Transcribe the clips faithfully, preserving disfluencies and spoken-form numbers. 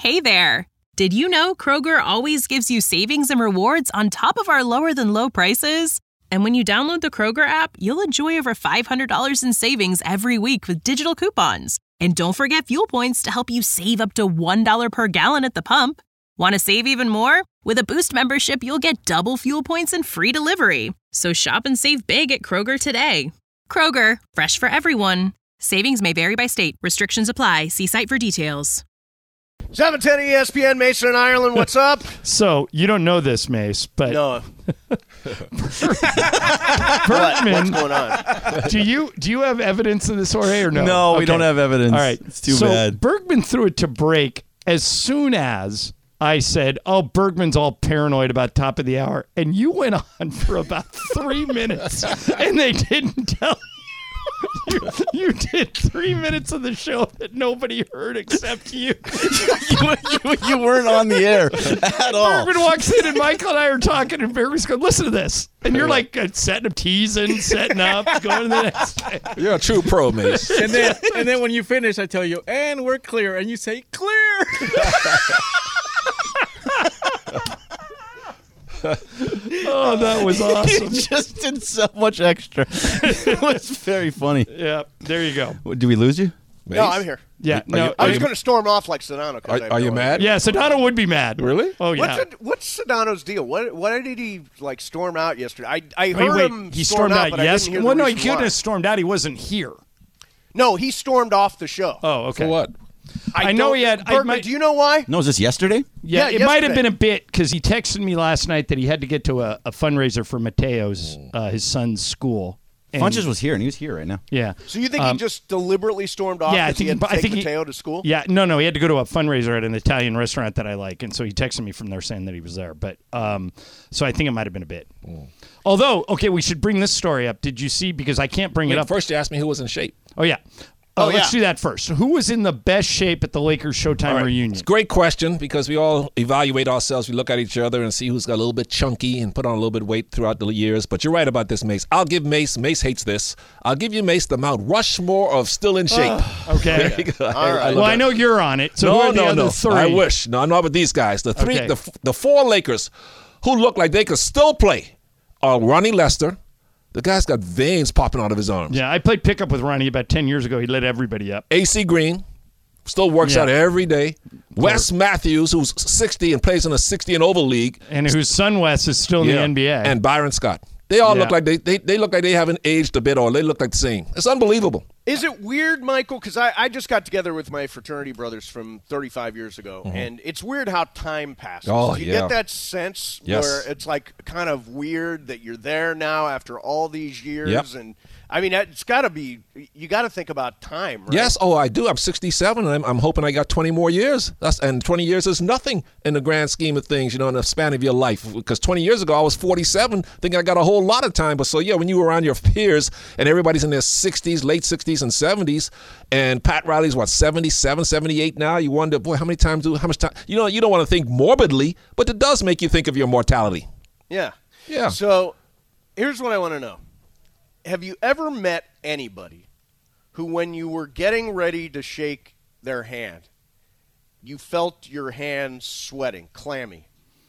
Hey there! Did you know Kroger always gives you savings and rewards on top of our lower-than-low prices? And when you download the Kroger app, you'll enjoy over five hundred dollars in savings every week with digital coupons. And don't forget fuel points to help you save up to one dollar per gallon at the pump. Want to save even more? With a Boost membership, you'll get double fuel points and free delivery. So shop and save big at Kroger today. Kroger, fresh for everyone. Savings may vary by state. Restrictions apply. See site for details. seven ten E S P N, Mason in Ireland, what's up? So, you don't know this, Mace, but... No. Bergman, What's going on? do you do you have evidence of this, Jorge, or no? No, we Okay. don't have evidence. All right. It's too so bad. Bergman threw it to break as soon as I said, oh, Bergman's all paranoid about top of the hour. And you went on for about three minutes, and they didn't tell you. You, you did three minutes of the show that nobody heard except you. you, you. You weren't on the air at all. Bergman walks in, and Michael and I are talking, and Bergman's going, listen to this. And you're like uh, setting up, teasing, setting up, going to the next. You're a true pro, Mace. And then, and then when you finish, I tell you, and we're clear. And you say, clear. Oh, that was awesome. You just did so much extra. It was very funny. Yeah, there you go. What, did we lose you? Mace? No, I'm here. Yeah, Are no. you- I are was you- going to storm off like Sedano. 'cause I Are, have are no you idea. mad? Yeah, Sedano would be mad. Really? Oh, yeah. What's, it, what's Sedano's deal? What Why did he like storm out yesterday? I I Wait, heard wait, him he storm stormed out, out, but I yes? didn't hear the Well, no, he reason couldn't why. have stormed out. He wasn't here. No, he stormed off the show. Oh, okay. For what? I know don't- he had- I Bergman, might- do you know why? No, was this yesterday? Yeah, Yeah, it might have yesterday. been a bit because he texted me last night that he had to get to a, a fundraiser for Mateo's, uh, his son's school. And- Funches was here, and he was here right now. Yeah. So you think Um, he just deliberately stormed off yeah, I because he think had he- to I take think he- Mateo to school? Yeah, no, no, he had to go to a fundraiser at an Italian restaurant that I like, and so he texted me from there saying that he was there. But um, so I think it might have been a bit. Although, okay, we should bring this story up. Did you see? Because I can't bring it Wait, up. first you asked me who was in shape. Oh yeah. Uh, Oh, let's yeah. do that first. Who was in the best shape at the Lakers Showtime All right. reunion? It's a great question because we all evaluate ourselves. We look at each other and see who's got a little bit chunky and put on a little bit of weight throughout the years. But you're right about this, Mace. I'll give Mace, Mace hates this. I'll give you, Mace, the Mount Rushmore of still in shape. Okay. There you go. All I- right. I love Well, that. I know you're on it. So who no, are the no, other no. three? I wish. No, I'm not with these guys. The three, Okay. the, the four Lakers who look like they could still play are Ronnie Lester. The guy's got veins popping out of his arms. Yeah, I played pickup with Ronnie about ten years ago. He lit everybody up. A C Green still works Yeah. out every day. Wes Matthews, who's sixty and plays in a sixty and over league. And whose son Wes is still in Yeah. the N B A. And Byron Scott. They all Yeah. look like they, they they look like they haven't aged a bit, or they look like the same. It's unbelievable. Is it weird, Michael? Because I, I just got together with my fraternity brothers from thirty-five years ago, and it's weird how time passes. Oh, Do you yeah. get that sense Yes. where it's like kind of weird that you're there now after all these years? Yep. And I mean, it's got to be, you got to think about time, right? Yes, oh, I do. I'm sixty-seven, and I'm, I'm hoping I got twenty more years. That's, and twenty years is nothing in the grand scheme of things, you know, in the span of your life. Because twenty years ago, I was forty-seven, thinking I got a whole lot of time. But so, yeah, when you were around your peers, and everybody's in their sixties, late sixties and seventies, and Pat Riley's, what, seventy-seven, seventy-eight now, you wonder, boy, how many times do, how much time, you know, you don't want to think morbidly, but it does make you think of your mortality. Yeah. Yeah. So here's what I want to know. Have you ever met anybody who, when you were getting ready to shake their hand, you felt your hand sweating, clammy?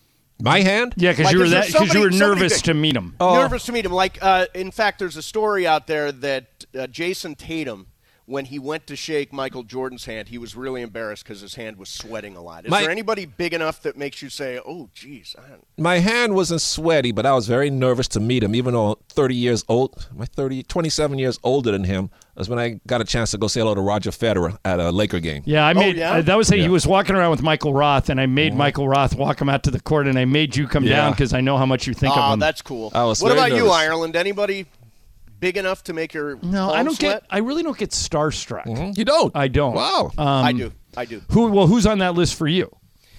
My hand? yeah, because Like, you were is there that because you were somebody- somebody nervous big- to meet him. Nervous to meet him. Like, uh, in fact, there's a story out there that uh, Jason Tatum, when he went to shake Michael Jordan's hand, he was really embarrassed because his hand was sweating a lot. Is My- there anybody big enough that makes you say, oh, geez, I don't... My hand wasn't sweaty, but I was very nervous to meet him, even though thirty years old, my thirty, twenty-seven years older than him, was when I got a chance to go say hello to Roger Federer at a Laker game. Yeah, I made yeah? uh, that was it. Yeah. He was walking around with Michael Roth, and I made Mm-hmm. Michael Roth walk him out to the court, and I made you come Yeah. down because I know how much you think Oh, of him. that's cool. I was what very about you, nervous. Ireland? Anybody big enough to make your no, I palms don't sweat? get. I really don't get starstruck. Mhm. You don't? I don't. Wow. Um, I do. I do. Who? Well, who's on that list for you?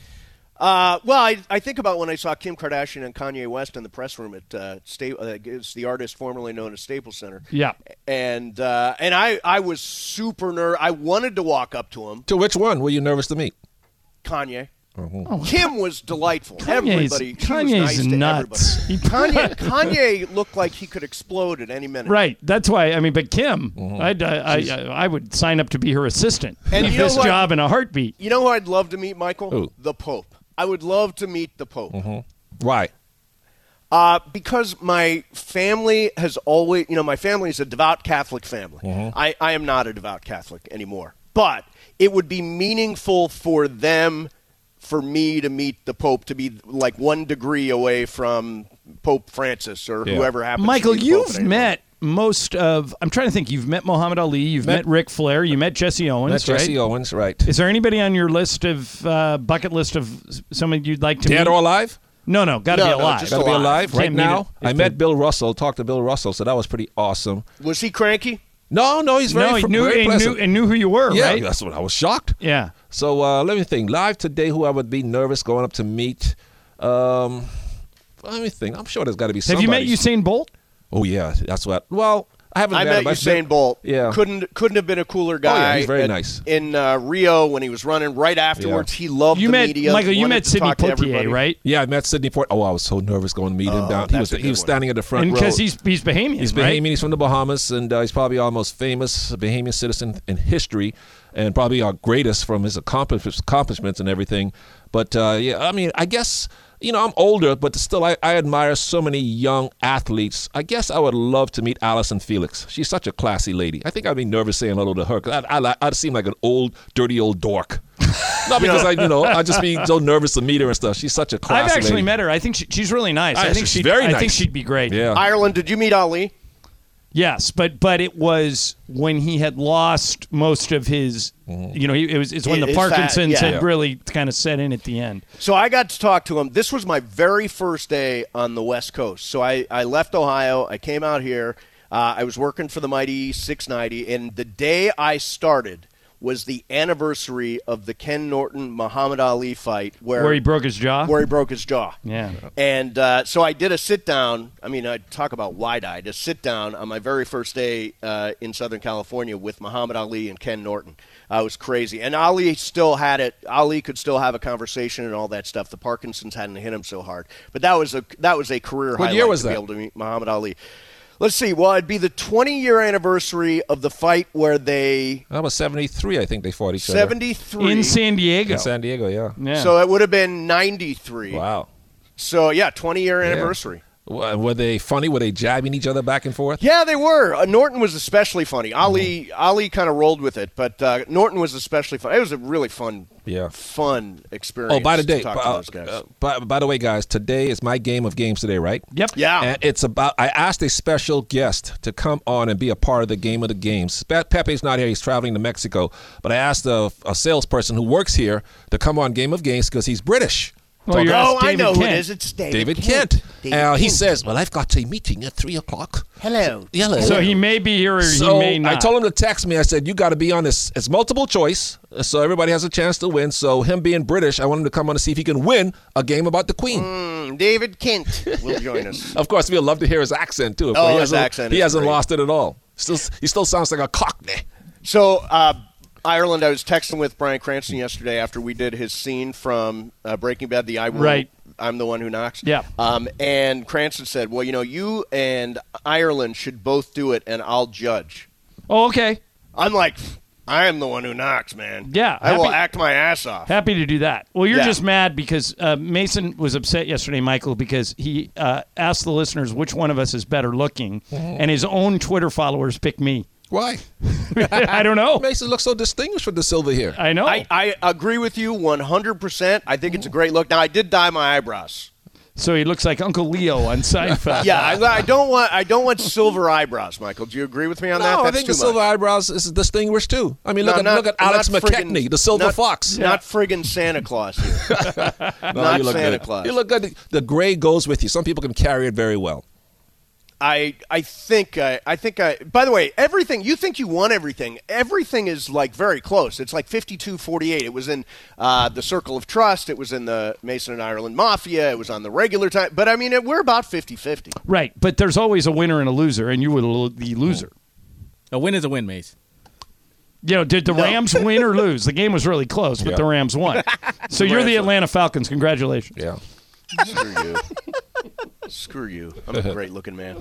Uh, well, I, I think about when I saw Kim Kardashian and Kanye West in the press room at uh, Sta- uh, it's the artist formerly known as Staples Center. Yeah. And uh, and I, I was super nervous. I wanted to walk up to him, To which one were you nervous to meet? Kanye. Kim was delightful. Kanye's, Everybody, she Kanye's was nice to nuts. He- Kanye, Kanye looked like he could explode at any minute. Right. That's why. I mean, but Kim, Mm-hmm. I'd, I, I, I would sign up to be her assistant. And Leave you know this what? job in a heartbeat. You know who I'd love to meet, Michael? Who? The Pope. I would love to meet the Pope. Why? Uh, because my family has always, you know, my family is a devout Catholic family. I, I am not a devout Catholic anymore. But it would be meaningful for them, for me to meet the Pope, to be like one degree away from Pope Francis or Yeah. whoever happens Michael, to be the Pope you've at any met most of, I'm trying to think, you've met Muhammad Ali, you've met, Met- Ric Flair, you met Jesse Owens, That's right? Jesse Owens, right? Is there anybody on your list of, uh, bucket list of somebody you'd like to Dead meet? or alive? No, no, got to No, be no, alive. just Got to be alive. alive Can't right meet now. it I if met they- Bill Russell, talked to Bill Russell, so that was pretty awesome. Was he cranky? No, no, he's very, No, he fr- knew, very he pleasant. knew, and knew who you were, yeah, right? that's what I was shocked. Yeah. So uh, let me think. Live today, who I would be nervous going up to meet. Um, let me think. I'm sure there's got to be Have somebody. you met Usain Bolt? Oh yeah, that's what. Well, I haven't. I met met him. I've Usain been- Bolt. Yeah. Couldn't couldn't have been a cooler guy. Oh, yeah, he's very at- nice. In uh, Rio when he was running right afterwards, he loved You the met, media. Michael, you wanted met to Sidney talk to Poitier, everybody. right? Yeah, I met Sidney Port. Oh, I was so nervous going to meet him Oh, down. He that's was a he good was one. standing at the front And row. because he's, he's Bahamian, He's right? Bahamian. He's from the Bahamas, and uh, he's probably our most famous Bahamian citizen in history, and probably our greatest from his accomplish- accomplishments and everything. But uh, yeah, I mean, I guess you know I'm older, but still, I, I admire so many young athletes. I guess I would love to meet Allison Felix. She's such a classy lady. I think I'd be nervous saying hello to her because I'd, I'd, I'd seem like an old, dirty old dork. Not because I, you know, I'd just be so nervous to meet her and stuff. She's such a classy I've actually lady. met her. I think she, she's really nice. I, I- think she's she'd, very I think nice. she'd be great. Yeah. Ireland, did you meet Ali? Yes, but but it was when he had lost most of his. Mm-hmm. You know, he, it was it's when the His fat- Parkinson's yeah. had really kind of set in at the end. So I got to talk to him. This was my very first day on the West Coast. So I, I left Ohio. I came out here. Uh, I was working for the Mighty six ninety, and the day I started was the anniversary of the Ken Norton Muhammad Ali fight, where Where he broke his jaw. where he broke his jaw. Yeah. And uh, so I did a sit down. I mean, I talk about wide-eyed. A sit down on my very first day uh, in Southern California with Muhammad Ali and Ken Norton. Uh, it was crazy. And Ali still had it. Ali could still have a conversation and all that stuff. The Parkinson's hadn't hit him so hard. But that was a that was a career What highlight year was to that? be able to meet Muhammad Ali. Let's see. Well, it'd be the twenty-year anniversary of the fight where they That was seventy-three, I think they fought each other. seventy-three In San Diego. In San Diego, yeah. Yeah. So it would have been ninety-three. Wow. So yeah, twenty-year anniversary. W- Were they funny? Were they jabbing each other back and forth? Yeah, they were. Uh, Norton was especially funny. Ali Ali kind of rolled with it, but uh, Norton was especially fun. It was a really fun, Yeah. fun experience. Oh, by the to day, talk to uh, those guys. uh, by, by the way, guys, today is my game of games today, right? Yep. yeah, And it's about. I asked a special guest to come on and be a part of the game of the games. Pe- Pepe's not here; he's traveling to Mexico. But I asked a, a salesperson who works here to come on Game of Games because he's British. Oh, you're oh, asked I David know who Kent. it is. It's David, David Kent. David Uh, he Kent. says, "Well, I've got a meeting at three o'clock." "Hello." Hello. So he may be here or So he may not. I told him to text me. I said, "You got to be on this. It's multiple choice, so everybody has a chance to win." So him being British, I want him to come on to see if he can win a game about the Queen. Mm, David Kent will join us. Of course, we'd love to hear his accent too. Oh, he his hasn't, accent He is hasn't great. lost it at all. Still, he still sounds like a Cockney. So, uh, Ireland, I was texting with Bryan Cranston yesterday after we did his scene from uh, Breaking Bad, the I Will, Right. I'm the one who knocks. Yeah. Um, and Cranston said, well, you know, you and Ireland should both do it, and I'll judge. Oh, okay. I'm like, I am the one who knocks, man. Yeah, I will happy- act my ass off. Happy to do that. Well, you're Yeah. just mad because uh, Mason was upset yesterday, Michael, because he uh, asked the listeners which one of us is better looking, and his own Twitter followers picked me. Why? I don't know. Mason looks so distinguished with the silver here. I know. I, I agree with you one hundred percent. I think it's a great look. Now, I did dye my eyebrows. so he looks like Uncle Leo on Seinfeld. Yeah, I, I don't want I don't want silver eyebrows, Michael. Do you agree with me on that? No, I That's think too the silver much. eyebrows is distinguished too. I mean, look No, at not- look at Alex not McKechnie, friggin- the silver not- fox. Not friggin' Santa Claus here. No, not you look Santa good. Claus. You look good. The gray goes with you. Some people can carry it very well. I I think I I think I. By the way, everything you think you won everything. Everything is like very close. It's like fifty-two forty-eight. It was in uh, the Circle of Trust. It was in the Mason and Ireland Mafia. It was on the regular time. But I mean, it, we're about fifty-fifty. Right, but there's always a winner and a loser, and you were the loser. A win is a win, Mace. You know, did the No. Rams win or lose? The game was really close, but Yeah. the Rams won. So you're Rams the won. Atlanta Falcons. Congratulations. Yeah. Screw you. Screw you. I'm a great looking man.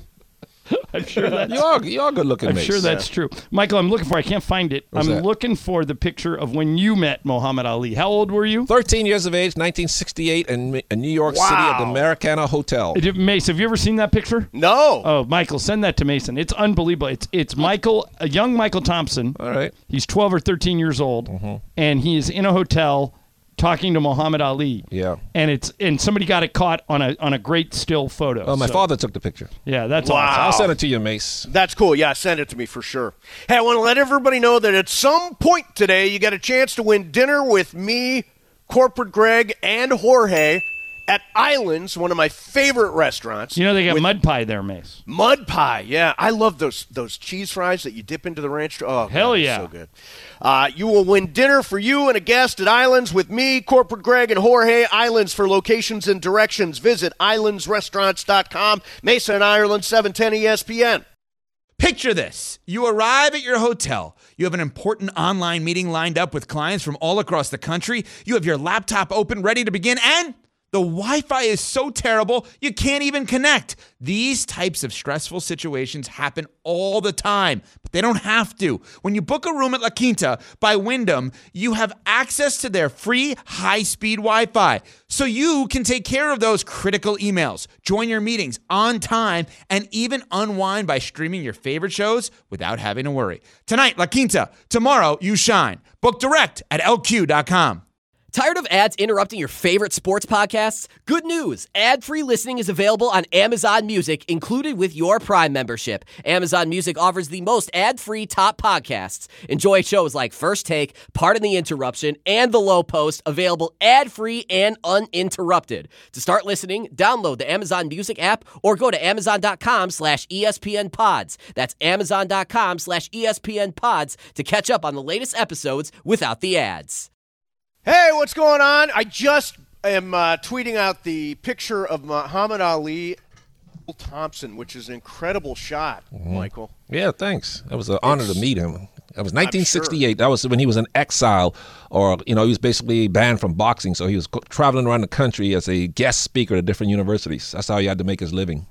I'm sure that's You are you are good looking. I'm Mace. sure that's true. Michael, I'm looking for I can't find it. What's I'm that? looking for the picture of when you met Muhammad Ali. How old were you? thirteen years of age, nineteen sixty-eight, in, in New York City at the Wow. Americana Hotel. Did- Mace, have you ever seen that picture? No. Oh, Michael, send that to Mason. It's unbelievable. It's it's Michael, a young Michael Thompson. All right. He's twelve or thirteen years old, and he is in a hotel talking to Muhammad Ali. Yeah. And it's and somebody got it caught on a on a great still photo. Oh, my So, father took the picture. Yeah, that's Wow. awesome. I'll send it to you, Mace. That's cool. Yeah, send it to me for sure. Hey, I want to let everybody know that at some point today, you got a chance to win dinner with me, Corporate Greg, and Jorge at Islands, one of my favorite restaurants. You know they got with mud pie there, Mace. mud pie. Yeah, I love those those cheese fries that you dip into the ranch. Oh, Hell God, yeah. so good. Uh, you will win dinner for you and a guest at Islands with me, Corporate Greg, and Jorge. Islands for locations and directions. Visit islands restaurants dot com. Mesa and Ireland, seven ten E S P N. Picture this. You arrive at your hotel. You have an important online meeting lined up with clients from all across the country. You have your laptop open, ready to begin, and the Wi-Fi is so terrible, you can't even connect. These types of stressful situations happen all the time, but they don't have to. When you book a room at La Quinta by Wyndham, you have access to their free high-speed Wi-Fi, so you can take care of those critical emails, join your meetings on time, and even unwind by streaming your favorite shows without having to worry. Tonight, La Quinta. Tomorrow, you shine. Book direct at L Q dot com. Tired of ads interrupting your favorite sports podcasts? Good news! Ad-free listening is available on Amazon Music, included with your Prime membership. Amazon Music offers the most ad-free top podcasts. Enjoy shows like First Take, Pardon the Interruption, and The Low Post, available ad-free and uninterrupted. To start listening, download the Amazon Music app or go to amazon.com slash ESPN pods. That's amazon.com slash ESPN pods to catch up on the latest episodes without the ads. Hey, what's going on? I just am uh, tweeting out the picture of Muhammad Ali Thompson, which is an incredible shot, Michael. Yeah, thanks. It was an honor It's- to meet him. That was nineteen sixty-eight. That was when he was in exile, or, you know, he was basically banned from boxing. So he was co- traveling around the country as a guest speaker at different universities. That's how he had to make his living.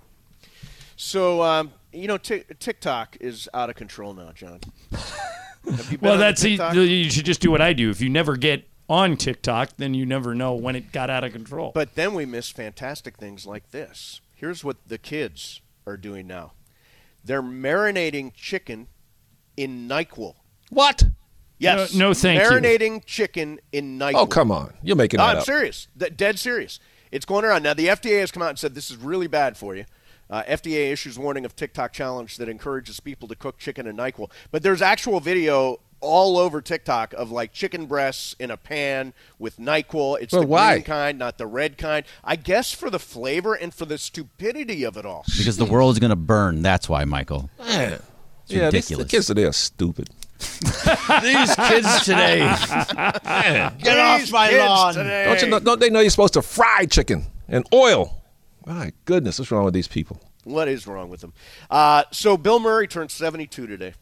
So, um, you know, t- TikTok is out of control now, John. Have you been Well, on that's TikTok? you should just do what I do. If you never get on TikTok, then you never know when it got out of control. But then we miss fantastic things like this. Here's what the kids are doing now. They're marinating chicken in NyQuil. What? Yes. No- no, thank you. Marinating chicken in NyQuil. Oh, come on. You're making No, that I'm up. serious. D- dead serious. It's going around. Now, the F D A has come out and said this is really bad for you. Uh, F D A issues warning of TikTok challenge that encourages people to cook chicken in NyQuil. But there's actual video all over TikTok of, like, chicken breasts in a pan with NyQuil. It's But the why? green kind, not the red kind. I guess for the flavor and for the stupidity of it all. Because the world is going to burn. That's why, Michael. Man. It's Yeah, these, the ridiculous. kids today are stupid. These kids today. Get off my lawn. Today. Don't you know? Don't they know you're supposed to fry chicken in oil? My goodness, what's wrong with these people? What is wrong with them? Uh, so Bill Murray turned seventy-two today.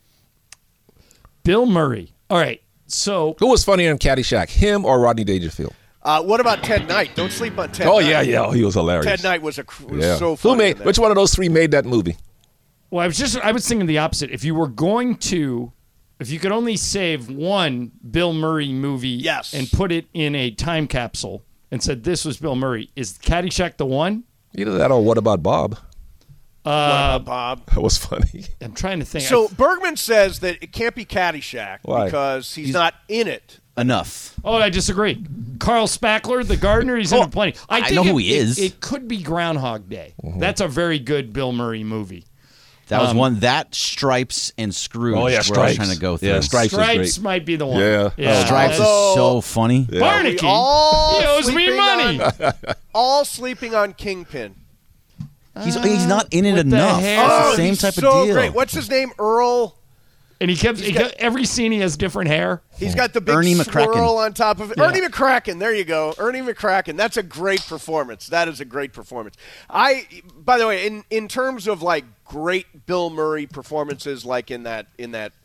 Bill Murray. All right. So Who was funnier in Caddyshack, him or Rodney Dangerfield? Uh, what about Ted Knight? Don't sleep on Ted Oh Knight. yeah, yeah, oh, he was hilarious. Ted Knight was a cr- was yeah. so funny. Who made? in that. Which one of those three made that movie? Well, I was just I was thinking the opposite. If you were going to, if you could only save one Bill Murray movie, Yes. and put it in a time capsule and said this was Bill Murray, is Caddyshack the one? Either that or What About Bob? Uh, Bob? That was funny. I'm trying to think. So Bergman says that it can't be Caddyshack Why? because he's, not in it. Enough. Oh, I disagree. Carl Spackler, the gardener, he's in it plenty. I, I think know it, who he it- is. It, could be Groundhog Day. That's a very good Bill Murray movie. That was Um, one that Stripes and Scrooge. Oh, yeah, where I was Stripes. trying to go through. Yeah, Stripes. was Stripes great. might be the one. Yeah. yeah. Stripes Although- is so funny. Barnaky, We all he owes me sleeping money. on- all sleeping on Kingpin. He's he's not in it With the enough. hair. It's Oh, the same he's type so of deal. great. What's his name? Earl. And he kept, he got- kept every scene he has different hair. He's got the big Ernie swirl McCracken. on top of it. Ernie McCracken. There you go. Ernie McCracken. That's a great performance. That is a great performance. I, by the way, in, in terms of like great Bill Murray performances, like in that in that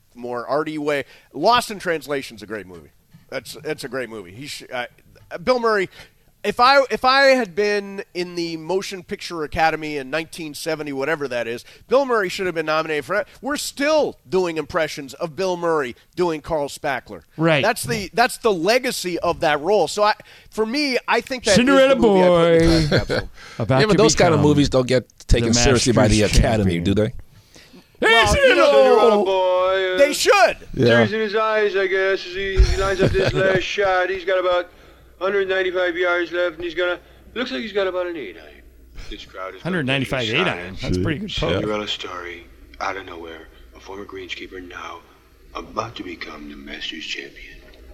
more arty way. Lost in Translation's a great movie. That's that's a great movie. He sh- uh, Bill Murray. If I if I had been in the Motion Picture Academy in nineteen seventy, whatever that is, Bill Murray should have been nominated for that. We're still doing impressions of Bill Murray doing Carl Spackler. Right. That's the that's the legacy of that role. So I, for me, I think that Cinderella is the movie I put in the Boy. time capsule. About Yeah, but to those kind of become movies don't get taken the seriously by the Masters Academy, champion. do they? Well, you know, boy. Uh, they should. Tears in his eyes, I guess, as he, he lines up this last shot. He's got about one hundred ninety-five yards left, and he's gonna. Looks like he's got about an eight iron. This crowd is one hundred ninety-five eight iron. That's pretty good poke. Cinderella story, out of nowhere, a former greenskeeper now about to become the Masters champion.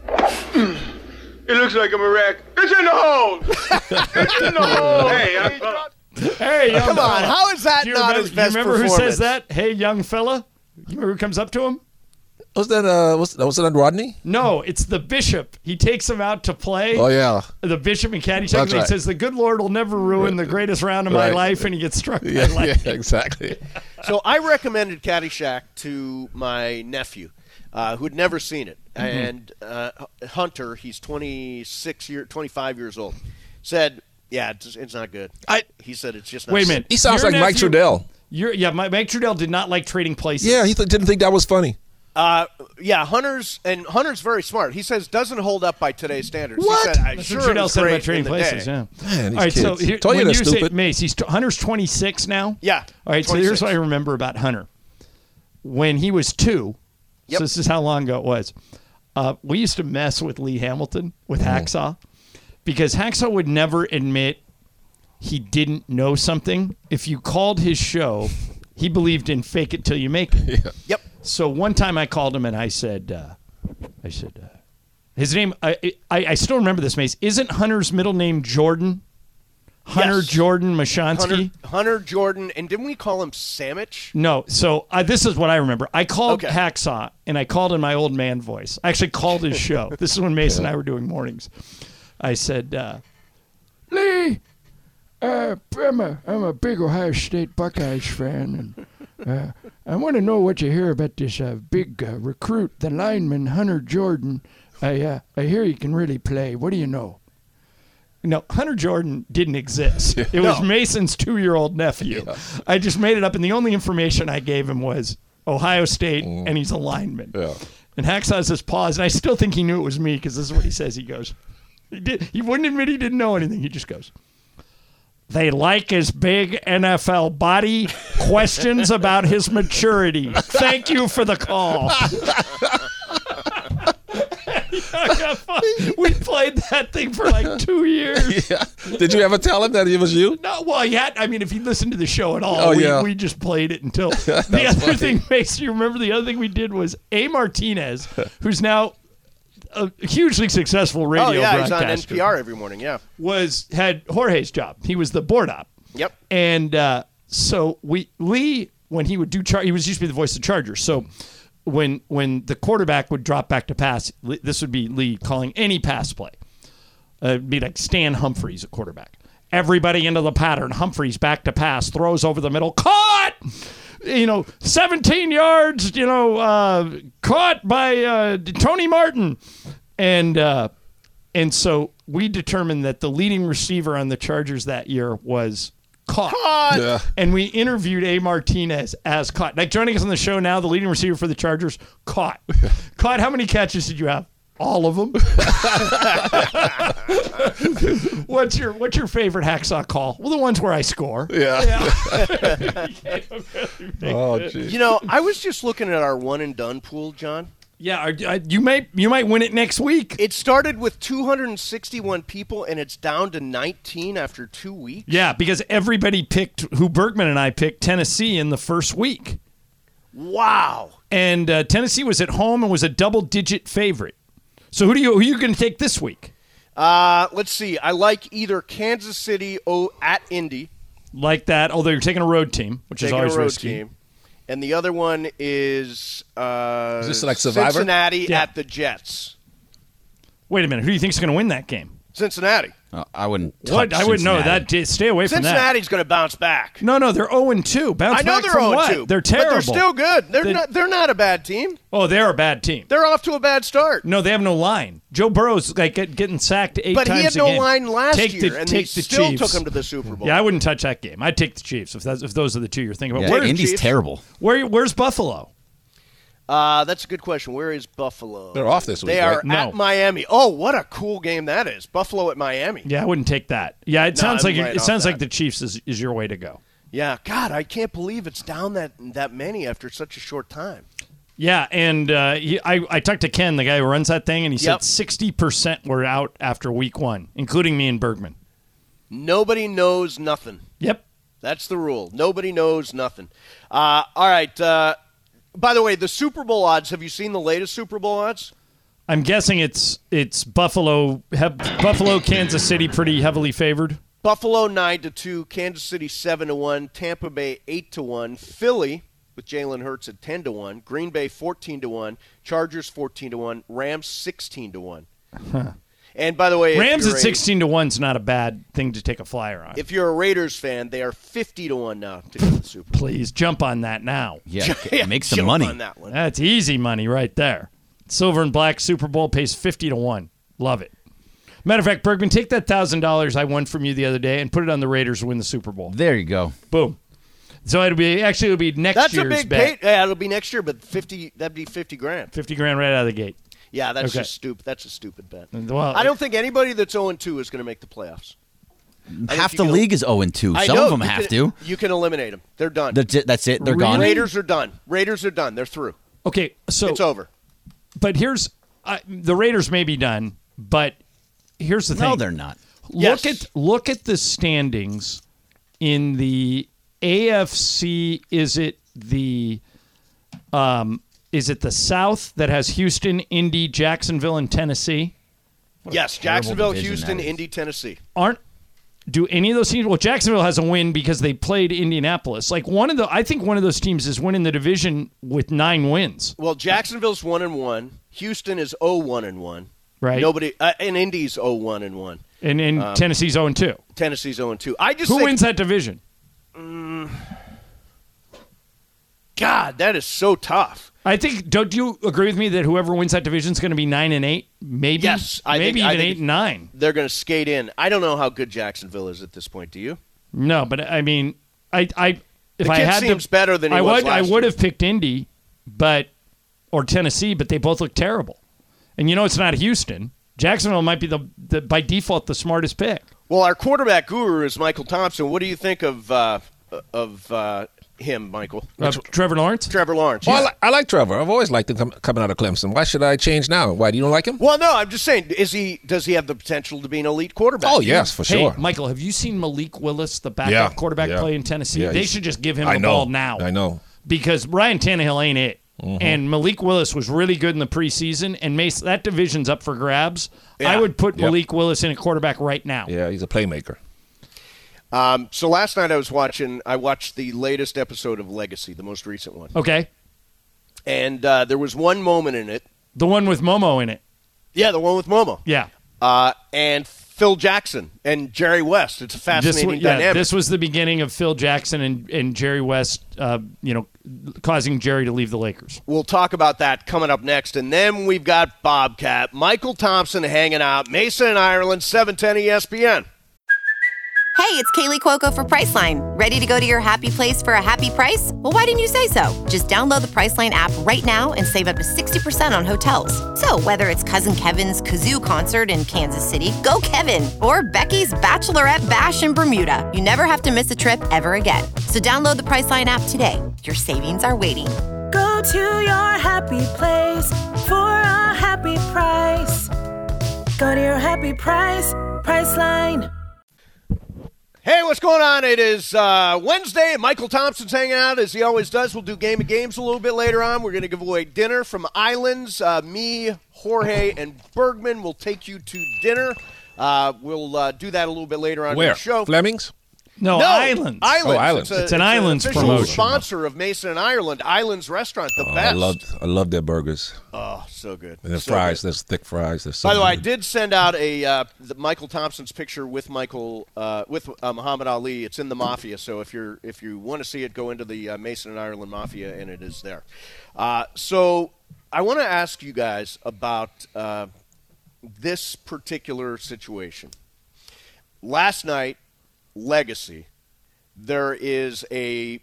It looks like a miracle. It's in the hole. It's in the hole. Hey, I'm. Hey, young Come on, fella. how is that Do you not remember, his best you remember who performance? says that? Hey, young fella. You remember who comes up to him? Was that uh was was that Rodney? No, it's the bishop. He takes him out to play. Oh yeah. The bishop in Caddyshack. That's And he right. says, "The good Lord will never ruin the greatest round of my Right. life," and he gets struck Yeah, by lightning. yeah, exactly. So I recommended Caddyshack to my nephew, uh, who'd never seen it, Mm-hmm. and uh, Hunter, he's twenty-six year, twenty-five years old, said, "Yeah, it's, it's not good." I- he said it's just not. Wait a minute. He sounds Your like Mike nephew- Trudell. You're, yeah, Mike, Mike Trudell did not like Trading Places. Yeah, he th- didn't think that was funny. Uh, yeah, Hunter's and Hunter's very smart. He says doesn't hold up by today's standards. What? He said, I That's sure what it Trudell was said great about Trading in the Places. day. Yeah. Man, these All right, so kids. here, Told you when they're you say stupid. Mace, he's Hunter's twenty-six now. Yeah. All right, so here's twenty-six. what I remember about Hunter. When he was two, Yep. so this is how long ago it was. Uh, we used to mess with Lee Hamilton with Hacksaw because Hacksaw would never admit he didn't know something. If you called his show, he believed in fake it till you make it. Yeah. Yep. So one time I called him and I said, uh, I said, uh, his name, I, I I still remember this, Mace. Isn't Hunter's middle name Jordan? Hunter Yes. Jordan Mashansky? Hunter, Hunter Jordan, and didn't we call him Sandwich? No. So uh, this is what I remember. I called Okay. Hacksaw and I called in my old man voice. I actually called his show. This is when Mace and I were doing mornings. I said, uh, Lee, uh, I'm a I'm a big Ohio State Buckeyes fan, and uh, I want to know what you hear about this uh, big uh, recruit, the lineman Hunter Jordan. I uh, I hear he can really play. What do you know? No, Hunter Jordan didn't exist. It was Mason's two-year-old nephew. I just made it up, and the only information I gave him was Ohio State, and he's a lineman. Yeah. And Hacksaw says pause, and I still think he knew it was me because this is what he says. He goes, he did. He wouldn't admit he didn't know anything. He just goes, they like his big N F L body. Questions about his maturity. Thank you for the call. We played that thing for like two years. Yeah. Did you ever tell him that it was you? No, well, he had. I mean, if he listened to the show at all, Oh, we, yeah. we just played it until the other thing makes you remember. The other thing we did was A. Martinez, who's now a hugely successful radio Oh yeah, he's on N broadcaster, P R every morning. Yeah. was had Jorge's job. He was the board op. Yep. And uh, so we Lee, when he would do char- he was used to be the voice of the Chargers. So when when the quarterback would drop back to pass, Lee- this would be Lee calling any pass play. Uh, it'd be like Stan Humphries at quarterback. Everybody into the pattern. Humphries back to pass, throws over the middle, caught. You know, seventeen yards. You know, uh, caught by uh, Tony Martin, and uh, and so we determined that the leading receiver on the Chargers that year was Caught. Caught. Yeah. And we interviewed A. Martinez as Caught. Like joining us on the show now, the leading receiver for the Chargers, Caught. Caught, how many catches did you have? All of them. what's your What's your favorite Hacksaw call? Well, the ones where I score. Yeah. Oh, geez. You know, I was just looking at our one and done pool, John. Yeah, are- uh, you may you might win it next week. It started with two hundred sixty-one people, and it's down to nineteen after two weeks. Yeah, because everybody picked who Bergman and I picked Tennessee in the first week, Wow. and uh, Tennessee was at home and was a double-digit favorite. So who do you who are you going to take this week? Uh, let's see. I like either Kansas City or at Indy. Like that, although you're taking a road team, which is Taking always a road risky. team. And the other one is, uh, Is this like Survivor? Cincinnati Yeah. at the Jets. Wait a minute, who do you think's going to win that game? Cincinnati. Uh, I wouldn't. What? touch I wouldn't know Cincinnati. that. Stay away from that. Cincinnati's going to bounce back. No, no, they're oh and two. Bounce I know back they're from oh and what? two. They're terrible. But they're still good. They're They- not. They're not a bad team. Oh, they're a bad team. They're off to a bad start. No, they have no line. Joe Burrow's like get, getting sacked eight But times he had a no game. line last take year, the, and take they the still Chiefs. took him to the Super Bowl. Yeah, I wouldn't touch that game. I'd take the Chiefs if that's if those are the two you're thinking about. Yeah, Where, Indy's Chiefs? terrible. where where's Buffalo? Uh, that's a good question. Where is Buffalo? They're off this week, They are right? at No. Miami. Oh, what a cool game that is! Buffalo at Miami. Yeah, I wouldn't take that. Yeah, it No, sounds I'm like right it off sounds that. like the Chiefs is, is your way to go. Yeah, God, I can't believe it's down that that many after such a short time. Yeah, and uh, he, I I talked to Ken, the guy who runs that thing, and he Yep. said sixty percent were out after week one, including me and Bergman. Nobody knows nothing. Yep. That's the rule. Nobody knows nothing. Uh, all right. Uh, by the way, the Super Bowl odds. Have you seen the latest Super Bowl odds? I'm guessing it's it's Buffalo, have, Buffalo, Kansas City, pretty heavily favored. Buffalo nine to two, Kansas City seven to one, Tampa Bay eight to one, Philly with Jalen Hurts at ten to one, Green Bay fourteen to one, Chargers fourteen to one, Rams sixteen to one. Huh. And by the way, if Rams you're at a- sixteen to one is not a bad thing to take a flyer on. If you're a Raiders fan, they are fifty to one now to go to the Super Bowl. Please jump on that now. Yeah, Yeah, make some jump money. on that one. That's easy money right there. Silver and black Super Bowl pays fifty to one. Love it. Matter of fact, Bergman, take that one thousand dollars I won from you the other day and put it on the Raiders to win the Super Bowl. There you go. Boom. So it'll be actually it'll be next That's a year's big bet. pay. Yeah, it'll be next year, but fifty. That'd be fifty grand. fifty grand right out of the gate. Yeah, that's Okay. just stupid. That's a stupid bet. Well, I don't think anybody that's zero and two is going to make the playoffs. I Half think the you can- league is oh and two. I Some know, of them you have can- to. You can eliminate them. They're done. That's it. That's it. They're Really? gone. Raiders are done. Raiders are done. They're through. Okay, so It's over. but here's uh, the Raiders may be done, but here's the thing. No, they're not. Look Yes. at look at the standings in the A F C. Is it the um is it the South that has Houston, Indy, Jacksonville, and Tennessee? Yes, terrible Jacksonville, division Houston, that is. Indy, Tennessee. Aren't do any of those teams? Well, Jacksonville has a win because they played Indianapolis. Like one of the, I think one of those teams is winning the division with nine wins. Well, Jacksonville's one and one. Houston is oh one and one. Right. Nobody uh, and Indy's oh one and one. And and Um, Tennessee's zero and two. Tennessee's oh and two. I just Who think, wins that division? God, that is so tough. I think. Don't you agree with me that whoever wins that division is going to be nine and eight? Maybe. Yes, I maybe think- I even think eight and nine. They're going to skate in. I don't know how good Jacksonville is at this point. Do you? No, but I mean, I, I, if The I kid had seems to, better than he I was would, I last would year. have picked Indy, but or Tennessee, but they both look terrible. And you know, it's not Houston. Jacksonville might be the, the by default the smartest pick. Well, our quarterback guru is Michael Thompson. What do you think of uh, of uh, him, Michael? Uh, Trevor Lawrence. Trevor Lawrence. Well, I, yeah. li- I like Trevor. I've always liked him com- coming out of Clemson. Why should I change now? Why, do you don't like him? Well, no, I'm just saying. Is he? Does he have the potential to be an elite quarterback? Oh, yes, for Hey, sure. Michael, have you seen Malik Willis, the backup Yeah, quarterback, yeah. play in Tennessee? Yeah, they he's- should just give him I the know. ball now. I know. Because Ryan Tannehill ain't it. Mm-hmm. And Malik Willis was really good in the preseason, and Mace, that division's up for grabs. Yeah. I would put Yep. Malik Willis in a quarterback right now. Yeah, he's a playmaker. Um, so last night I was watching. I watched the latest episode of Legacy, the most recent one, Okay. and uh, there was one moment in it. The one with Momo in it. Yeah, the one with Momo. Yeah. Uh, and Phil Jackson and Jerry West. It's a This, fascinating wa- yeah, dynamic. this was the beginning of Phil Jackson and, and Jerry West, uh, you know, causing Jerry to leave the Lakers. We'll talk about that coming up next. And then we've got Bobcat, Michael Thompson hanging out, Mason and Ireland, seven ten E S P N. Hey, it's Kaylee Cuoco for Priceline. Ready to go to your happy place for a happy price? Well, why didn't you say so? Just download the Priceline app right now and save up to sixty percent on hotels. So whether it's Cousin Kevin's Kazoo concert in Kansas City, go Kevin, or Becky's Bachelorette Bash in Bermuda, you never have to miss a trip ever again. So download the Priceline app today. Your savings are waiting. Go to your happy place for a happy price. Go to your happy price, Priceline. Hey, what's going on? It is uh, Wednesday, and Michael Thompson's hanging out as he always does. We'll do Game of Games a little bit later on. We're going to give away dinner from Islands. Uh, me, Jorge, and Bergman will take you to dinner. Uh, we'll uh, do that a little bit later on in Where? the show. Fleming's? No, no Islands. Islands. Oh, Islands. It's, a, It's an it's Islands an official promotion. sponsor of Mason and Ireland. Islands Restaurant, the Oh, best. I love I love their burgers. Oh, so good. And their so fries, good. there's thick fries. They're so By the way, I good. did send out a uh, the Michael Thompson's picture with Michael uh, with uh, Muhammad Ali. It's in the Mafia, so if you're if you want to see it, go into the uh, Mason and Ireland Mafia, and it is there. Uh, so I want to ask you guys about uh, this particular situation. Last night, Legacy, there is a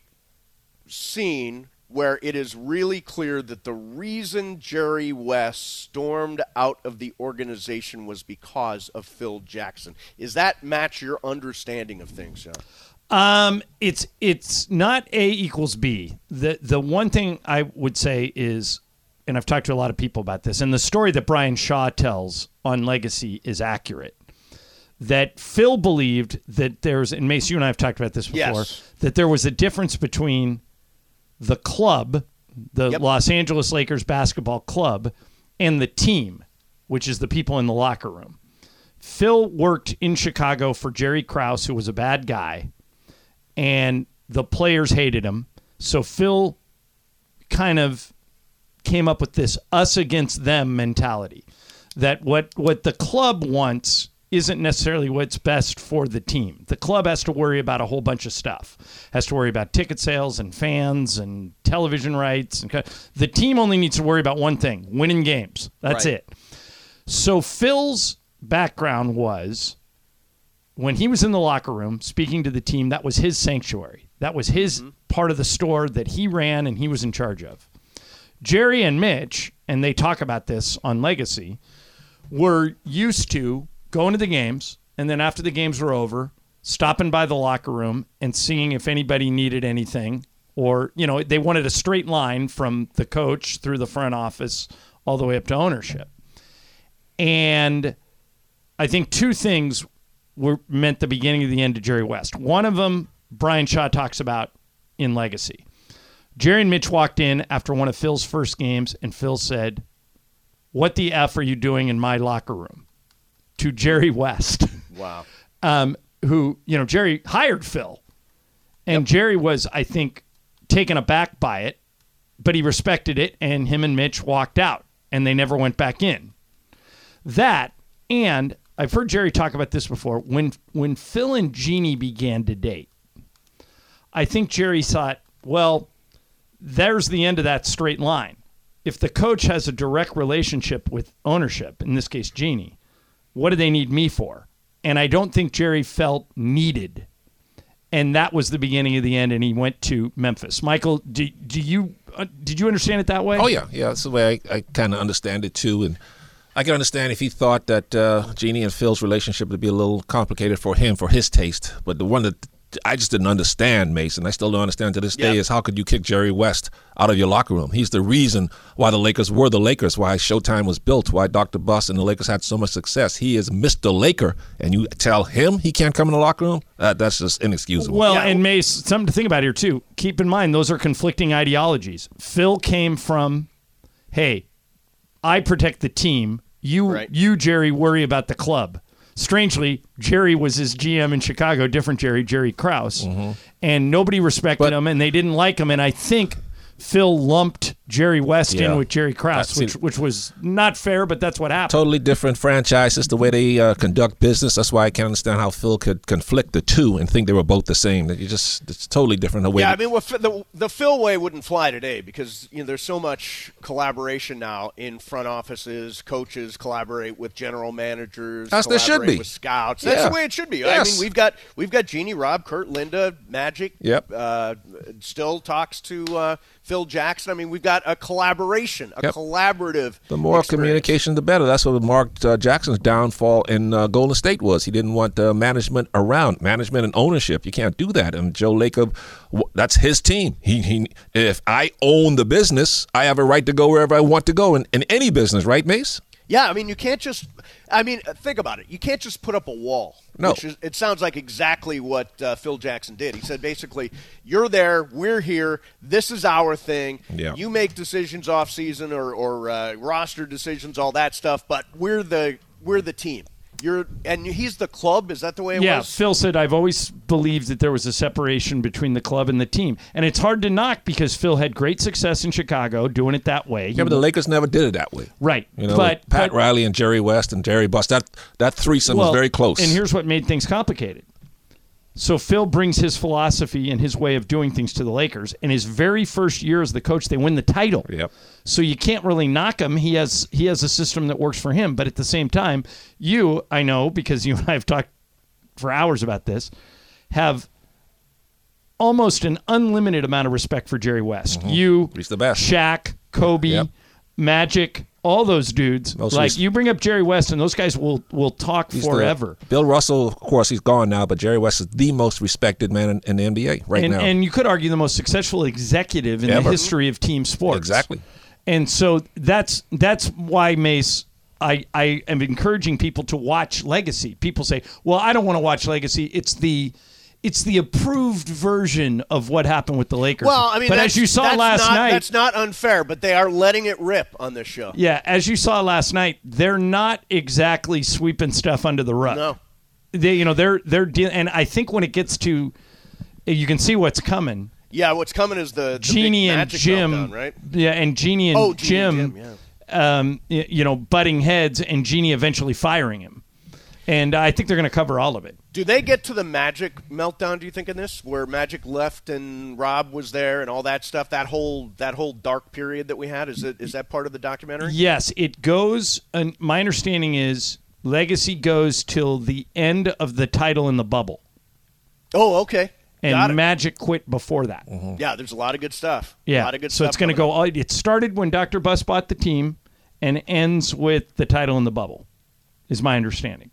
scene where it is really clear that the reason Jerry West stormed out of the organization was because of Phil Jackson. Is that match your understanding of things, John? Um, it's it's not A equals B. The the one thing I would say is, and I've talked to a lot of people about this, and the story that Brian Shaw tells on Legacy is accurate. That Phil believed that there's, and Mace, you and I have talked about this before, Yes. that there was a difference between the club, the Yep. Los Angeles Lakers basketball club, and the team, which is the people in the locker room. Phil worked in Chicago for Jerry Krause, who was a bad guy, and the players hated him. So Phil kind of came up with this us against them mentality, that what what the club wants isn't necessarily what's best for the team. The club has to worry about a whole bunch of stuff. Has to worry about ticket sales and fans and television rights. And co- the team only needs to worry about one thing, winning games. That's Right. it. So Phil's background was, when he was in the locker room speaking to the team, that was his sanctuary. That was his Mm-hmm. part of the store that he ran and he was in charge of. Jerry and Mitch, and they talk about this on Legacy, were used to going to the games, and then after the games were over, stopping by the locker room and seeing if anybody needed anything, or, you know, they wanted a straight line from the coach through the front office all the way up to ownership. And I think two things were meant the beginning of the end to Jerry West. One of them, Brian Shaw talks about in Legacy. Jerry and Mitch walked in after one of Phil's first games, and Phil said, "What the F are you doing in my locker room?" to Jerry West. Wow. um, who, you know, Jerry hired Phil. And Jerry was, I think, taken aback by it, but he respected it, and him and Mitch walked out, and they never went back in. That, and I've heard Jerry talk about this before, when when Phil and Jeannie began to date, I think Jerry thought, well, there's the end of that straight line. If the coach has a direct relationship with ownership, in this case Jeannie, what do they need me for? And I don't think Jerry felt needed. And that was the beginning of the end, and he went to Memphis. Michael, do, do you uh, did you understand it that way? Oh, yeah. Yeah, that's the way I, I kind of understand it, too. And I can understand if he thought that uh, Jeannie and Phil's relationship would be a little complicated for him, for his taste. But the one that I just didn't understand, Mason, I still don't understand to this day, Yeah. is how could you kick Jerry West out of your locker room? He's the reason why the Lakers were the Lakers, why Showtime was built, why Doctor Buss and the Lakers had so much success. He is Mister Laker, and you tell him he can't come in the locker room? Uh, that's just inexcusable. Well, and Mace, something to think about here, too. Keep in mind, those are conflicting ideologies. Phil came from, hey, I protect the team. You, Right. you, Jerry, worry about the club. Strangely, Jerry was his G M in Chicago, different Jerry, Jerry Krause. And nobody respected But- him, and they didn't like him. And I think Phil lumped Jerry West Yeah. in with Jerry Krause, That's which, it. which was not fair, but that's what happened. Totally different franchises, the way they uh, conduct business. That's why I can't understand how Phil could conflict the two and think they were both the same. That you just it's totally different the way. Yeah, I that- mean, well, the the Phil way wouldn't fly today because you know there's so much collaboration now in front offices. Coaches collaborate with general managers. As there should collaborate be. with scouts. That's Yeah. the way it should be. I Yes. mean, we've got we've got Jeannie, Rob, Kurt, Linda, Magic. Yep. Uh, still talks to uh, Phil Jackson. I mean, we've got a collaboration, a Yep. collaborative. The more experience. communication, the better. That's what Mark uh, Jackson's downfall in uh, Golden State was. He didn't want uh, management around, management and ownership. You can't do that. And Joe Lacob, w- that's his team. He, he, if I own the business, I have a right to go wherever I want to go in, in any business, right, Mace? Yeah, I mean, you can't just. I mean, think about it. You can't just put up a wall. No. Which is, it sounds like exactly what uh, Phil Jackson did. He said basically, you're there, we're here, this is our thing. Yeah. You make decisions off season or, or uh, roster decisions, all that stuff, but we're the we're the team. You're and he's the club. Is that the way it yeah, was? Phil said, I've always believed that there was a separation between the club and the team. And it's hard to knock because Phil had great success in Chicago doing it that way. Yeah, but the Lakers never did it that way. Right. You know, but Pat but, Riley and Jerry West and Jerry Buss, that, that threesome well, was very close. And here's what made things complicated. So Phil brings his philosophy and his way of doing things to the Lakers. In his very first year as the coach, they win the title. Yep. So you can't really knock him. He has he has a system that works for him. But at the same time, you, I know, because you and I have talked for hours about this, have almost an unlimited amount of respect for Jerry West. Mm-hmm. You, He's the best. Shaq, Kobe, Yep. Magic, all those dudes. Most like res- you bring up Jerry West, and those guys will will talk He's the- forever. Bill Russell, of course, he's gone now, but Jerry West is the most respected man in, in the N B A right and, now. And you could argue the most successful executive in Ever. the history of team sports. Exactly. And so that's that's why, Mace, I, I am encouraging people to watch Legacy. People say, well, I don't want to watch Legacy. It's the it's the approved version of what happened with the Lakers. Well, I mean, but that's- as you saw that's last not, night, that's not unfair. But they are letting it rip on this show. yeah, as you saw last night, they're not exactly sweeping stuff under the rug. No. They, you know, they're they're de- and I think when it gets to, you can see what's coming. Yeah, what's coming is the, the Jeannie big and Magic Jim, meltdown, right? yeah, and Jeannie and Oh, Jeannie Jim, and Jim, yeah. um, y- you know, butting heads, and Jeannie eventually firing him. And I think they're going to cover all of it. Do they get to the Magic meltdown? Do you think in this, where Magic left and Rob was there and all that stuff? That whole that whole dark period that we had is it is that part of the documentary? Yes, it goes. And my understanding is Legacy goes till the end of the title in the bubble, Oh, okay. Got and it. Magic quit before that. Yeah, there's a lot of good stuff. Yeah, a lot of good so stuff. it's going to coming go. All, it started when Doctor Buss bought the team, and ends with the title in the bubble, is my understanding.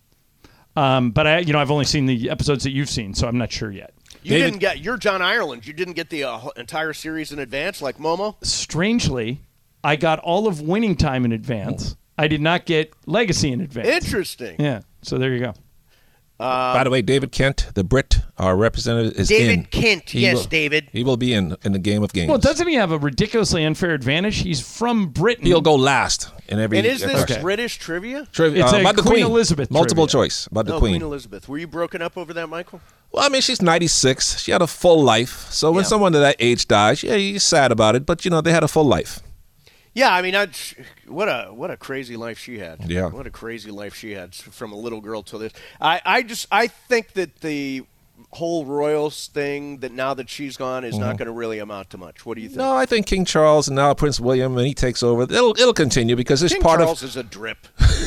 Um, but I, you know, I've only seen the episodes that you've seen, so I'm not sure yet. You David- didn't get. You're John Ireland. You didn't get the uh, whole- entire series in advance like Momo. Strangely, I got all of Winning Time in advance. I did not get Legacy in advance. Interesting. Yeah, so there you go. By the way, David Kent, the Brit, our representative, is David in. Kent, He yes, will- David. He will be in in the game of games. Well, doesn't he have a ridiculously unfair advantage? He's from Britain. He'll go last in every. And is this Okay. British trivia? Trivia, It's uh, a about the Queen Queen. Elizabeth Multiple trivia. choice about the No, Queen. Queen Elizabeth. Were you broken up over that, Michael? Well, I mean, she's ninety-six. She had a full life. So when Yeah. someone of that age dies, yeah, you're sad about it. But you know, they had a full life. Yeah, I mean, I, what a what a crazy life she had. Yeah. What a crazy life she had from a little girl till this. I, I just I think that the whole Royals thing, that now that she's gone, is not going to really amount to much. What do you think? No, I think King Charles and now Prince William, and he takes over. It'll it'll continue because it's King part Charles of. is a drip.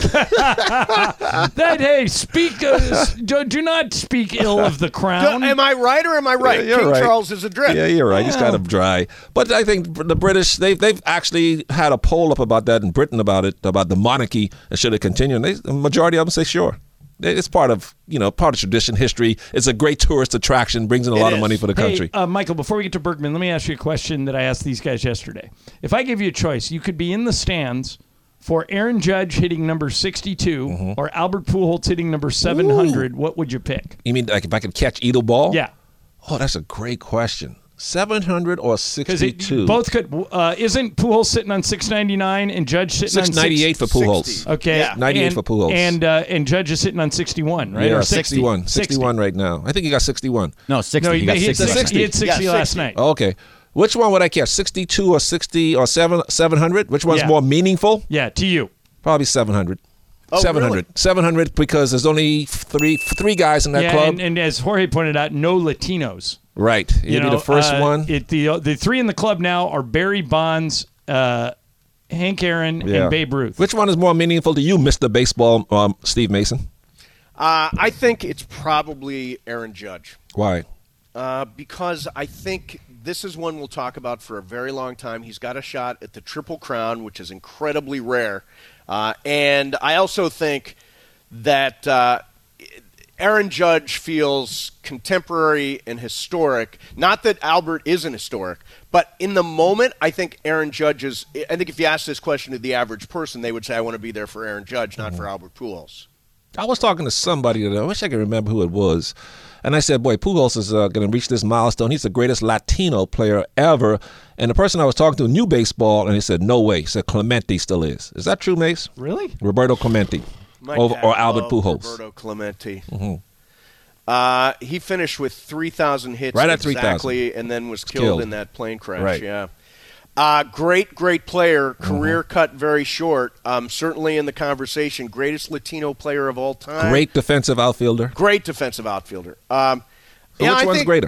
That hey, speak. Uh, do, do not speak ill of the crown. Am I right or am I right? Yeah, you're King right. Charles is a drip. Yeah, you're right. He's kind of dry. But I think the British, they've, they've actually had a poll up about that in Britain about it, about the monarchy, and should it continue. And they, the majority of them say sure. It's part of, you know, part of tradition, history. It's a great tourist attraction, brings in a It lot of is. money for the country. Hey, uh, Michael, before we get to Bergman, let me ask you a question that I asked these guys yesterday. If I give you a choice, you could be in the stands for Aaron Judge hitting number sixty-two Mm-hmm. or Albert Pujols hitting number seven hundred. What would you pick? You mean like if I could catch either ball? Yeah. Oh, that's a great question. seven hundred or Because sixty-two? both could. Uh, isn't Pujols sitting on six ninety-nine and Judge sitting on six ninety-eight for Pujols. sixty. Okay, Yeah. ninety-eight and, for Pujols. and uh, and Judge is sitting on sixty-one, right? Yeah, or sixty. sixty-one. sixty. sixty-one right now. I think he got sixty-one. No, sixty. No, he, he, got he, hit sixty. sixty. He hit sixty Yeah, last sixty. night. Oh, okay. Which one would I catch? sixty-two or sixty or seven, seven hundred? Which one's Yeah. more meaningful? Yeah, to you. Probably seven hundred. Oh, seven hundred. really? seven hundred because there's only three three guys in that yeah, club. and, and as Jorge pointed out, no Latinos. right. You'd You be know, the first uh, one. It, the uh, the three in the club now are Barry Bonds, uh, Hank Aaron, Yeah. and Babe Ruth. Which one is more meaningful to you, Mister Baseball, um, Steve Mason? Uh, I think it's probably Aaron Judge. Why? Uh, because I think this is one we'll talk about for a very long time. He's got a shot at the Triple Crown, which is incredibly rare. Uh, and I also think that uh, Aaron Judge feels contemporary and historic. Not that Albert isn't historic, but in the moment, I think Aaron Judge is – I think if you ask this question to the average person, they would say, I want to be there for Aaron Judge, not for Albert Pujols. I was talking to somebody that I wish I could remember who it was. And I said, boy, Pujols is uh, going to reach this milestone. He's the greatest Latino player ever. And the person I was talking to knew baseball, and he said, no way. He said, Clemente still is. Is that true, Mace? Really? Roberto Clemente. My Over, dad or Albert loved Pujols. Roberto Clemente. Mm-hmm. Uh, he finished with three thousand hits Right at three thousand. exactly, and then was killed, Killed. in that plane crash. Right. Yeah. Uh, great, great player. Career mm-hmm. cut very short. Um, certainly in the conversation. Greatest Latino player of all time. Great defensive outfielder. Great defensive outfielder. Um, so yeah, which I one's think, greater?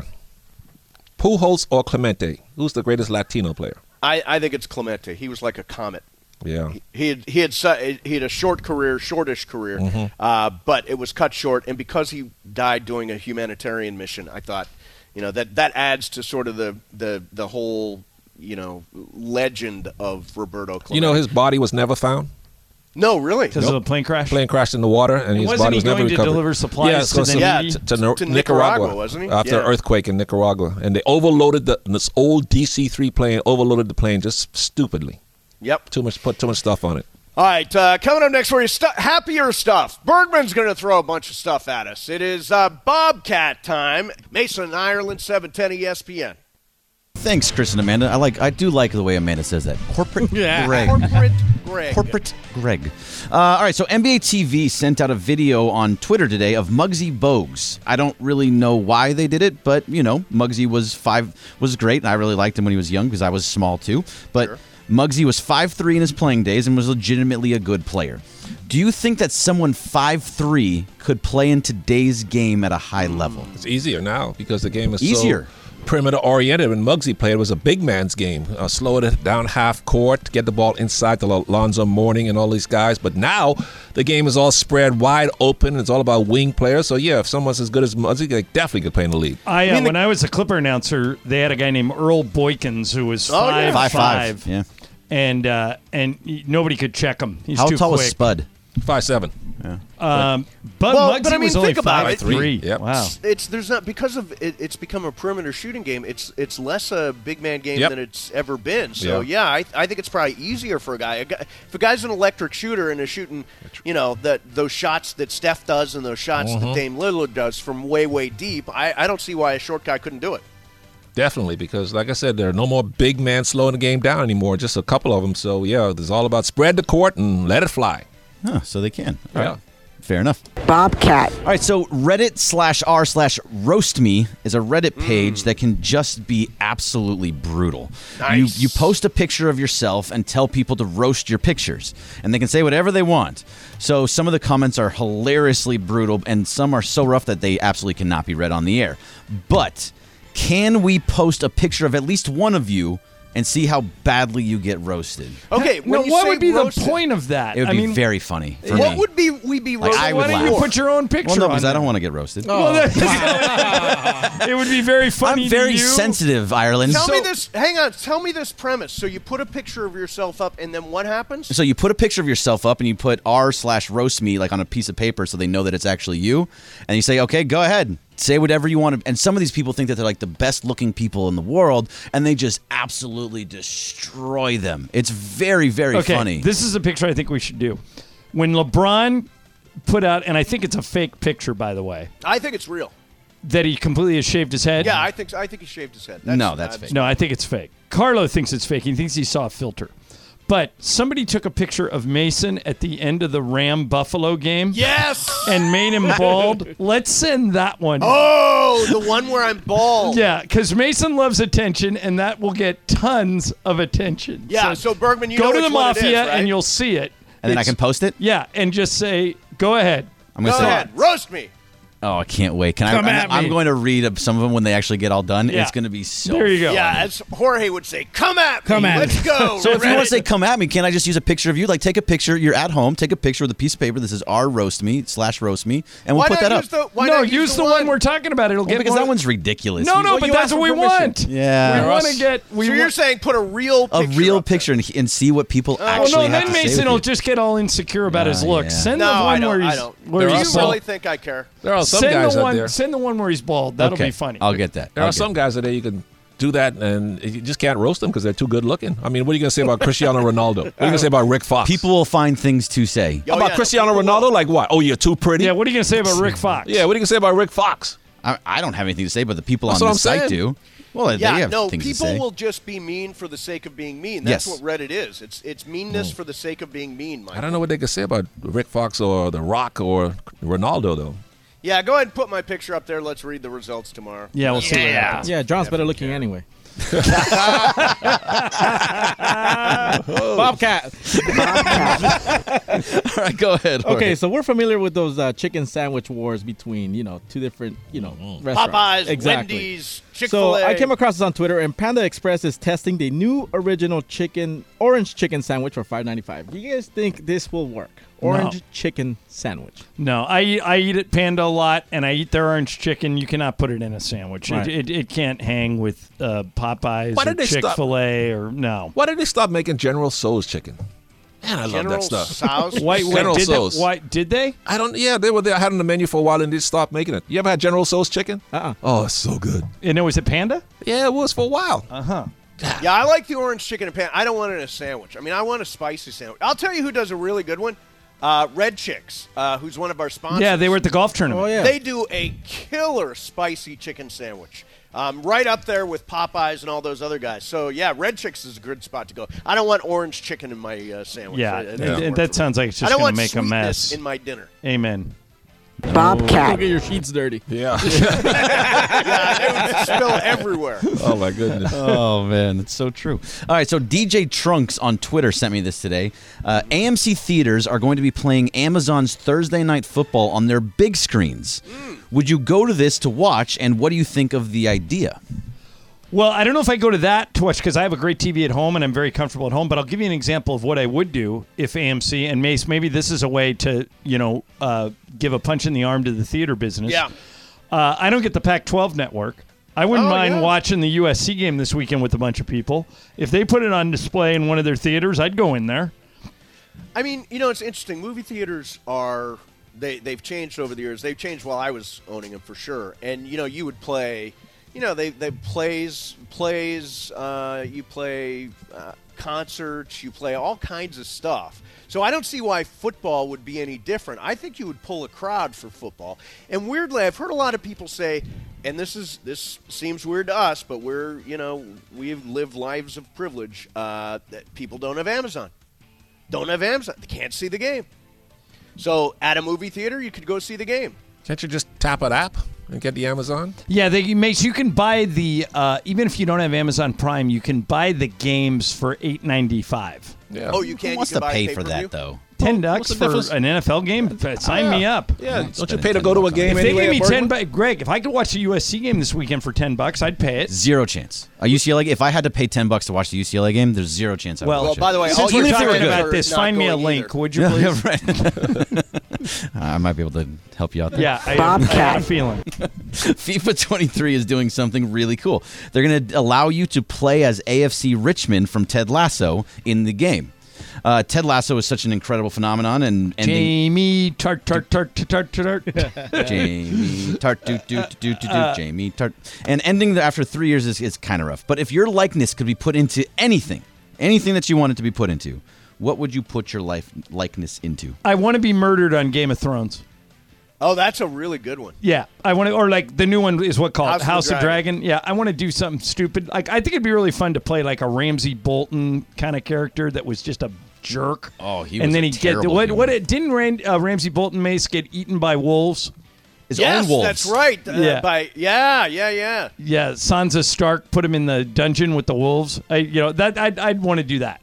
Pujols or Clemente? Who's the greatest Latino player? I, I think it's Clemente. He was like a comet. Yeah. He, he had he had su- he had a short career, shortish career, mm-hmm. uh, but it was cut short. And because he died doing a humanitarian mission, I thought, you know, that that adds to sort of the the the whole, you know, legend of Roberto Clemente. You know, his body was never found. No, really. Because nope. of a plane crash? Plane crashed in the water, and, and his wasn't body was he never going recovered. to deliver supplies yeah, to, to, yeah, to, to, to, to Nicaragua, Nicaragua, wasn't he? After yeah. an earthquake in Nicaragua. And they overloaded the this old D C three plane, overloaded the plane just stupidly. Yep. Too much, put too much stuff on it. All right, uh, coming up next for you, stu- happier stuff. Bergman's going to throw a bunch of stuff at us. It is uh, Bobcat time. Mason, Ireland, seven ten E S P N. Thanks, Chris and Amanda. I like. I do like the way Amanda says that. Corporate yeah. Greg. Corporate Greg. Corporate Greg. Uh, all right, so N B A T V sent out a video on Twitter today of Muggsy Bogues. I don't really know why they did it, but, you know, Muggsy was five was great, and I really liked him when he was young because I was small too. But sure. Muggsy was five three in his playing days and was legitimately a good player. Do you think that someone five three could play in today's game at a high level? It's easier now because the game is easier. so perimeter oriented. When Muggsy played, it was a big man's game. Uh, slow it down half court, get the ball inside to Alonzo Mourning and all these guys. But now the game is all spread wide open. It's all about wing players. So yeah, if someone's as good as Muggsy, they definitely could play in the league. I, uh, I mean, when the- I was a Clipper announcer, they had a guy named Earl Boykins who was Oh, five, yeah. Five five, five. Yeah. and uh, and he- nobody could check him. He's How too tall quick. was Spud? Five seven. Yeah. Um, but Well, Muggsy but I mean, was only think about five it. three. Yep. Wow. It's there's not because of it, it's become a perimeter shooting game. It's it's less a big man game Yep. than it's ever been. So Yeah. yeah, I, I think it's probably easier for a guy. a guy. If a guy's an electric shooter and is shooting, you know, that those shots that Steph does and those shots Mm-hmm. that Dame Lillard does from way way deep, I, I don't see why a short guy couldn't do it. Definitely, because like I said, there are no more big men slowing the game down anymore. Just a couple of them. So yeah, it's all about spread the court and let it fly. Huh, so they can. All Yeah. right. Fair enough. Bobcat. All right, so Reddit slash r slash roast me is a Reddit page that can just be absolutely brutal. Nice. You you post a picture of yourself and tell people to roast your pictures, and they can say whatever they want. So some of the comments are hilariously brutal, and some are so rough that they absolutely cannot be read on the air. But can we post a picture of at least one of you and see how badly you get roasted? Okay, when No, you what say would be roasted, the point of that? It would I be mean, very funny for What me. would be we be Like, roasted? I why would don't you laugh. put your own picture well, no, on because I there? don't want to get roasted. Well, that- it would be very funny. I'm very to you. sensitive, Ireland. Tell So- me this. Hang on. Tell me this premise. So you put a picture of yourself up, and then what happens? So you put a picture of yourself up and you put r slash roast me like on a piece of paper so they know that it's actually you. And you say, okay, go ahead. Say whatever you want to. And some of these people think that they're like the best looking people in the world and they just absolutely destroy them. It's very, very Okay, funny. this is a picture I think we should do. When LeBron put out, and I think it's a fake picture, by the way, I think it's real. that he completely has shaved his head. Yeah, I think I think he shaved his head. No, that's uh, fake. No, I think it's fake. Carlo thinks it's fake. He thinks he saw a filter. But somebody took a picture of Mason at the end of the Ram Buffalo game. Yes. And made him bald. Let's send that one. Oh, the one where I'm bald. Yeah, because Mason loves attention, and that will get tons of attention. Yeah. So, Bergman, you go know to which the one it Mafia, is, right? and you'll see it. and then I It's- can post it? Yeah, and just say, go ahead. I'm gonna Go say, ahead, roast me. oh, I can't wait. Can Come I? at I'm, me. I'm going to read up some of them when they actually get all done. Yeah. It's going to be so There you go. Yeah, as Jorge would say, come at me. Come at Let's me. go. So if you Reddit. want to say come at me, can't I just use a picture of you? Like take a picture, you're at home, take a picture with a piece of paper that says R roast me slash roast me, and we'll why put not that use up. The, why no, not use the one we're talking about. It'll Well, get because more- that one's ridiculous. No, We- no, Well, but you that's asked what for we permission. want. Yeah. We want to get. We So you're want, saying put a real a picture real up there. picture and, and see what people Oh actually no, have then to say Mason with will you. just get all insecure about his Ah, looks. yeah. Send No, the I one don't. where I he's. don't. Where Do you he's also- really think I care? There are some send guys the out one. there. Send the one where he's bald. That'll okay. be funny. I'll get that. There I'll are get some it. guys out there you can do that, and you just can't roast them because they're too good looking. I mean, what are you going to say about Cristiano Ronaldo? What are you going to say about Rick Fox? People will find things to say. Oh, about yeah, Cristiano people Ronaldo? will. Like what? Oh, you're too pretty? Yeah, what are you gonna say about Rick Fox? Yeah, what are you going to say about Rick Fox? I, I don't have anything to say, but the people That's on what this I'm site saying. do. Well, they yeah, have no, things to people say. will just be mean for the sake of being mean. That's Yes. what Reddit is. It's it's meanness for the sake of being mean, Mike. I don't know what they could say about Rick Fox or The Rock or Ronaldo, though. Yeah, go ahead and put my picture up there. Let's read the results tomorrow. Yeah, we'll see what happens. Yeah, John's better looking anyway. Bobcat. All right, go ahead. Jorge. Okay, so we're familiar with those uh, chicken sandwich wars between, you know, two different, you know, restaurants. Popeyes, exactly. Wendy's, Chick-fil-A. So I came across this on Twitter, and Panda Express is testing the new original chicken, orange chicken sandwich for five ninety-five. Do you guys think this will work? Orange No. chicken sandwich. No, I eat, I eat at Panda a lot, and I eat their orange chicken. You cannot put it in a sandwich. Right. It, it it can't hang with uh, Popeyes Why or did they stop- Chick-fil-A or no. Why did they stop making General Tso's chicken? Man, I General love that stuff. Tso's? Why, wait, General did they, Tso's. why did they? I don't. Yeah, they were there. I had it on the menu for a while and they stopped making it. You ever had General Tso's chicken? Uh-uh. Oh, it's so good. And it was at Panda. Yeah, it was for a while. Uh huh. Yeah, I like the orange chicken and pan. I don't want it in a sandwich. I mean, I want a spicy sandwich. I'll tell you who does a really good one. Uh, Red Chicks, uh, who's one of our sponsors. Yeah, they were at the golf tournament. Oh, yeah. They do a killer spicy chicken sandwich. Um, right up there with Popeyes and all those other guys. So, yeah, Red Chicks is a good spot to go. I don't want orange chicken in my uh, sandwich. Yeah, It- it and- doesn't and work that for sounds me. like it's I just don't gonna want make a sweetness mess. in my dinner. Amen. Don't get your sheets dirty. Yeah. Yeah, it would spill everywhere. Oh my goodness. Oh man, that's so true. All right, so D J Trunks on Twitter sent me this today. Uh, A M C theaters are going to be playing Amazon's Thursday Night Football on their big screens. Mm. Would you go to this to watch? And what do you think of the idea? Well, I don't know if I go to that to watch because I have a great T V at home and I'm very comfortable at home. But I'll give you an example of what I would do if A M C and Mace. Maybe this is a way to you know uh, give a punch in the arm to the theater business. Yeah. Uh, I don't get the Pac twelve network. I wouldn't Oh, mind yeah. watching the U S C game this weekend with a bunch of people. If they put it on display in one of their theaters, I'd go in there. I mean, you know, it's interesting. Movie theaters are they they've changed over the years. They've changed while I was owning them for sure. And you know, you would play, you know, they they plays plays. Uh, you play uh, concerts. You play all kinds of stuff. So I don't see why football would be any different. I think you would pull a crowd for football. And weirdly, I've heard a lot of people say, and this is this seems weird to us, but we're you know we've lived lives of privilege. Uh, that people don't have Amazon. Don't have Amazon. They can't see the game. So at a movie theater, you could go see the game. Can't you just tap an app and get the Amazon? Yeah, they Mace. You can buy the uh, even if you don't have Amazon Prime, you can buy the games for eight ninety five. Yeah. Oh, you can. Who wants you can to buy pay a for pay-per-view? that though? Ten what's bucks the for difference? an N F L game? Sign me up. Yeah. Don't you spending pay to ten go to a bucks on game If anyway? they gave me at ten, Bergman? bucks, Greg, if I could watch the U S C game this weekend for ten bucks, I'd pay it. Zero chance. A U C L A. If I had to pay ten bucks to watch the U C L A game, there's zero chance I would Well, watch Well, it. by the way, all Since you we're guys talking are about this, not find me a going link, either. would you Yeah, please? right. I might be able to help you out there. Yeah, I, I had a feeling. FIFA twenty-three is doing something really cool. They're going to allow you to play as A F C Richmond from Ted Lasso in the game. Uh, Ted Lasso is such an incredible phenomenon, and ending Jamie Tart Tart Tart Tart Tart. Jamie Tart do do do do do Uh, Jamie Tart, and ending the, after three years is, is kind of rough. But if your likeness could be put into anything, anything that you wanted to be put into, what would you put your life likeness into? I want to be murdered on Game of Thrones. Oh, that's a really good one. Yeah, I want to, or like the new one is what called House of House the of Dragon. Yeah, I want to do something stupid. Like I think it'd be really fun to play like a Ramsay Bolton kind of character that was just a jerk. Oh, he and was then a he'd get terrible what? human. What it, didn't Ran, uh, Ramsay Bolton Mace get eaten by wolves? His Yes, own wolves. that's right. Uh, Yeah. By yeah, yeah, yeah. Yeah, Sansa Stark put him in the dungeon with the wolves. I, you know that I'd, I'd want to do that.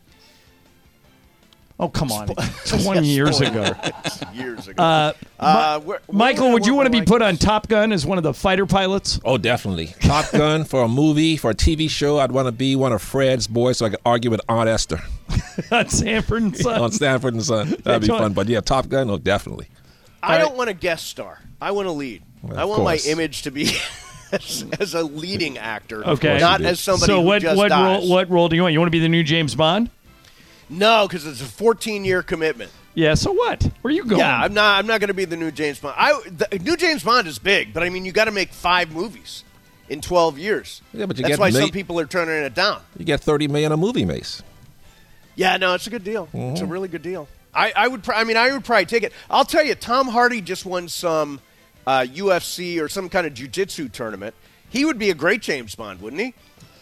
Oh come on, twenty years ago. Years ago. Uh, Uh, where- where Michael, would I would you want want to my be put on likeness? Top Gun as one of the fighter pilots? Oh, definitely. Top Gun for a movie, for a T V show. I'd want to be one of Fred's boys so I could argue with Aunt Esther on Sanford and Son. on Stanford and Son. That'd be John- fun. But yeah, Top Gun, oh, definitely. I don't want a guest star. I want to lead. Well, I of want my course. image to be as, as a leading actor, Okay. not you do. as somebody so who what just what dies. role what role do you want? You want to be the new James Bond? No, because it's a fourteen-year commitment. Yeah. So what? Where are you going? Yeah, I'm not. I'm not going to be the new James Bond. I the new James Bond is big, but I mean, you got to make five movies in twelve years. Yeah, but you That's get why ma- some people are turning it down. You get thirty million a movie, Mace. Yeah, no, it's a good deal. It's Mm-hmm. a really good deal. I, I would. pr- I mean, I would probably take it. I'll tell you, Tom Hardy just won some uh, U F C or some kind of jiu-jitsu tournament, he would be a great James Bond, wouldn't he?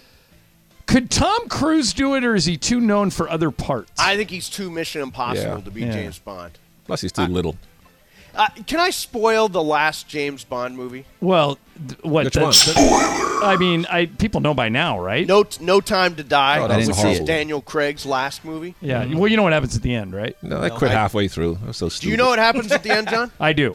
Could Tom Cruise do it, or is he too known for other parts? I think he's too Mission Impossible Yeah. to be Yeah. James Bond. Plus, he's too little. Uh, can I spoil the last James Bond movie? Well, th- what? Which the- one? the- I mean, I people know by now, right? No, No Time to Die, Oh, that was which horrible. is Daniel Craig's last movie. Yeah. Well, you know what happens at the end, right? No, I quit halfway through. I was so Do stupid. you know what happens at the end, John? I do.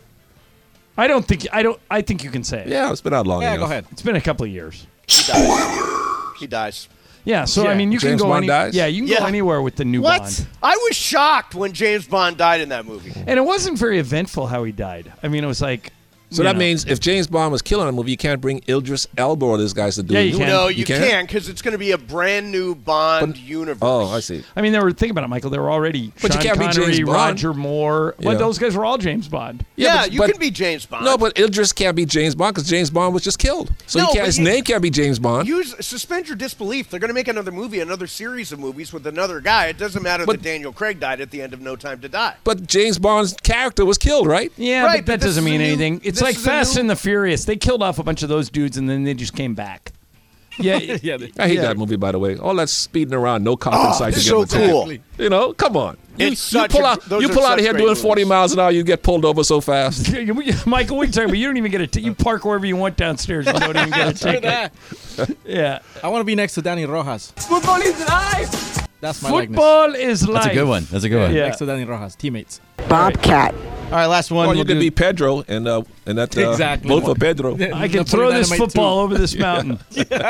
I don't think I don't. I think you can say it. Yeah, it's been out long Yeah, enough. go ahead. It's been a couple of years. He dies. He dies. Yeah. So Yeah. I mean, you James can go Bond any, dies? Yeah, you can Yeah. go anywhere with the new What? Bond. I was shocked when James Bond died in that movie. And it wasn't very eventful how he died. I mean, it was like. So you that know. means if James Bond was killing a movie, you can't bring Idris Elba or these guys to do Yeah, it. you can. No, you, can? can because it's going to be a brand new Bond universe. Oh, I see. I mean, they were thinking about it, Michael. They were already But you Sean can't be Connery, James Bond. Roger Moore. Well, Yeah. those guys were all James Bond. Yeah, but- you but- can be James Bond. No, but Idris can't be James Bond because James Bond was just killed. So No, he can't, but his you- name can't be James Bond. Use suspend your disbelief. They're going to make another movie, another series of movies with another guy. It doesn't matter But- that Daniel Craig died at the end of No Time to Die. But James Bond's character was killed, right? Yeah, Right, but but that this doesn't is a mean new- anything. It's this like is a Fast new- and the Furious. They killed off a bunch of those dudes and then they just came back. Yeah, Yeah, they- I hate Yeah. that movie, by the way. All that speeding around, no cop in sight to it's get so in the ticket. cool. You know, come on. You, It's you such pull a- out, those you are pull out such of here great doing forty movies. miles an hour, you get pulled over so fast. You- you- Michael, what are you talking about? You don't even get a t- You park wherever you want downstairs. You don't even get a ticket. Yeah. I want to be next to Danny Rojas. Football is life. That's my likeness. Football is life. That's a good one. That's a good one. Yeah. Next to Danny Rojas, teammates. Bobcat. All right, last one. Or you we'll could do- be Pedro and uh, and that uh, Exactly. vote for Pedro. I can Napoleon throw this Dynamite football too. over this mountain.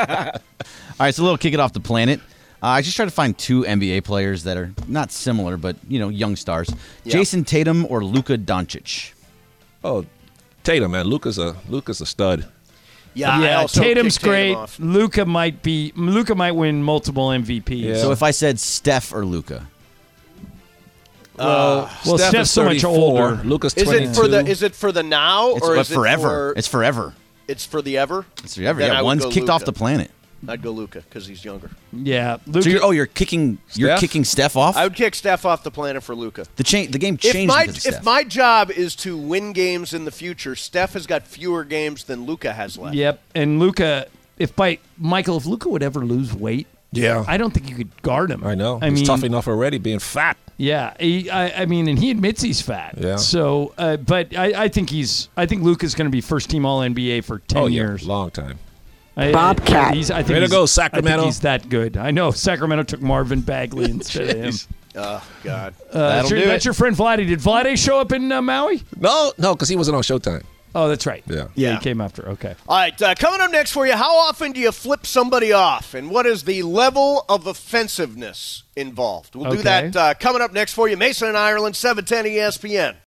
All right, so a little kick it off the planet. Uh, I just tried to find two N B A players that are not similar, but you know, young stars. Yeah. Jason Tatum or Luka Doncic. Oh, Tatum, man, Luka's a Luka's a stud. Yeah, I Yeah, also Tatum's kicked Tatum great. off. Luca might be. Luca might win multiple M V Ps. Yeah. So if I said Steph or Luka, Well, well, Steph Steph's is so much thirty-four. older. Luka's Is twenty-two. it for the? Is it for the now it's or uh, is forever. it for? It's forever. It's for the ever. It's forever. Then I Yeah, would one's go kicked off Luka. the planet. I'd go Luca because he's younger. Yeah, So Luka. you're, oh, you're kicking. You're Steph? kicking Steph off. I would kick Steph off the planet for Luca. the cha- The game If changed my because of Steph. if my job is to win games in the future, Steph has got fewer games than Luca has left. Yep, and Luca. If by Michael, if Luca would ever lose weight, Yeah, I don't think you could guard him. I know. I He's mean, tough enough already, being fat. Yeah, he, I, I mean, and he admits he's fat. Yeah. So, uh, but I, I think he's. I think Luca's going to be first team All N B A for ten oh, yeah, years. long time. I- Bobcat. He's, I think Way to he's- go, I Sacramento. think he's that good. I know Sacramento took Marvin Bagley instead of him. Oh God. Uh, that's, That'll your, do that's it. your friend Vladdy. Did Vladdy show up in uh, Maui? No, no, because he wasn't on Showtime. Oh, that's right. Yeah. Yeah, Yeah. he came after. Okay. All right, uh, coming up next for you, how often do you flip somebody off, and what is the level of offensiveness involved? We'll do Okay. that uh, coming up next for you. Mason and Ireland, seven ten E S P N.